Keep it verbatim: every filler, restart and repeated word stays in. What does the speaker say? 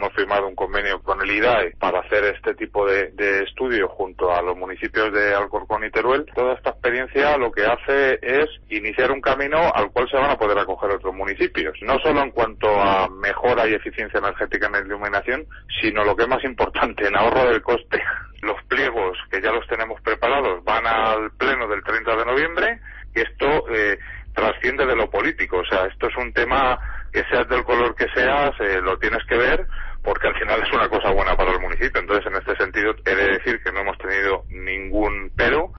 hemos firmado un convenio con el I D A E para hacer este tipo de, de estudio junto a los municipios de Alcorcón y Teruel. Toda esta experiencia lo que hace es iniciar un camino al cual se van a poder acoger otros municipios, no solo en cuanto a mejora y eficiencia energética en la iluminación, sino lo que es más importante, en ahorro del coste. Los pliegos, que ya los tenemos preparados, van al pleno del treinta de noviembre, y esto eh, trasciende de lo político. O sea, esto es un tema que seas del color que seas, eh, lo tienes que ver, porque al final es una cosa buena para el municipio. Entonces, en este sentido, he de decir que no hemos tenido ningún pero.